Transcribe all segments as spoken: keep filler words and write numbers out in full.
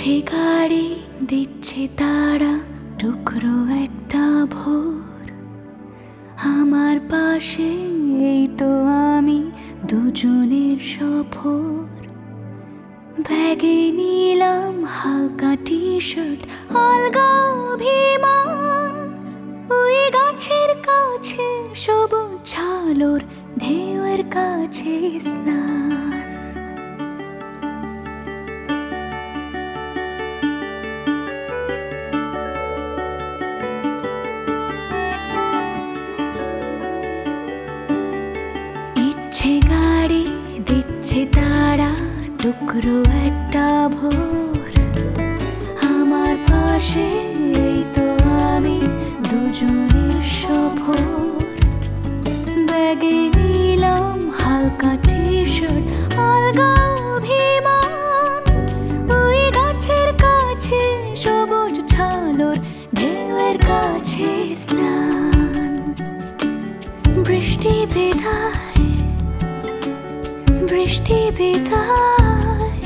দিচ্ছে গাড়ি দিচ্ছে তারা টুকরো একটা ভোর আমার পাশে এই তো আমি দুজনের সফর ব্যাগে নিলাম হালকা টি শার্ট আলগা অভিমান ওই গাছের কাছে সবুজ ঝালর ঢেউয়ের কাছে স্নান দিচ্ছে গাড়ি দিচ্ছে তারা টুকরো একটা ভোর আমার পাশে এই তো আমি দুজনের সফর ব্যাগে নিলাম হালকা টি শার্ট আলগা অভিমান ওই গাছের কাছে সবুজ ঝালর ঢেউয়ের কাছে স্নান বৃষ্টি বিদায় বৃষ্টি বিদায়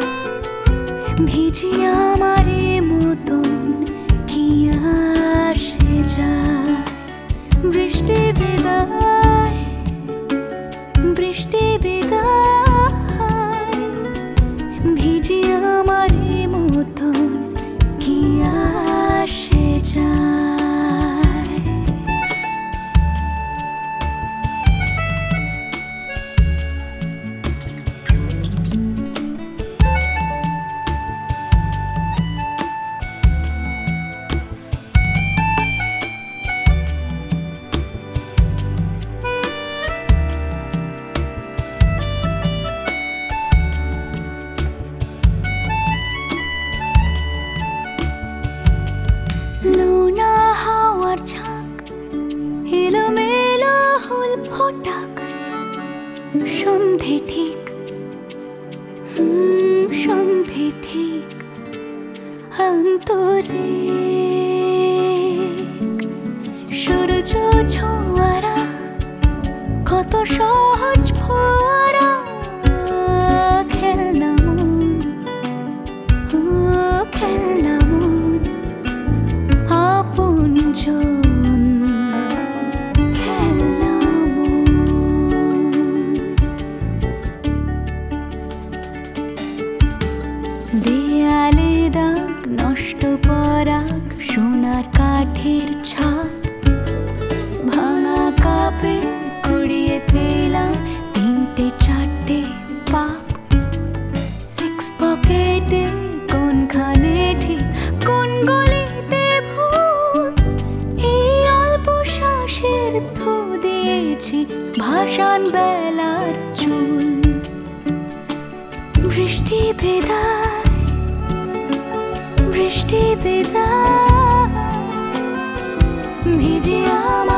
ভিজি আমার মতন কি আসে যায় বৃষ্টি বিদায় বৃষ্টি বিদায় ভিজি আমার মতন কি আসে যায় লুনা হাওয়ার ঝাঁক এলোমেলো হুল ফোটাক সন্ধে ঠিক হুম, সন্ধে ঠিক অন্তরে সূর্য ছোঁয়ারা কত সহজ ভরা খেলনা মন ও খেলনা মন আপনজন খেলনা মন দেয়ালে দাগ নষ্ট পরাগ সোনার কাঠের ছাপ ভাঙা কাপে কুড়িয়ে পেলাম তিনটে চারটে পাপ সিক্স পকেটে কোনখানে ঠিক কোন গলিতে ভুল এই অল্প শ্বাসের ধু দিয়েছি ভাসান বেলার চুল বৃষ্টি বিদায় বৃষ্টি বিদায় ভিজি আমার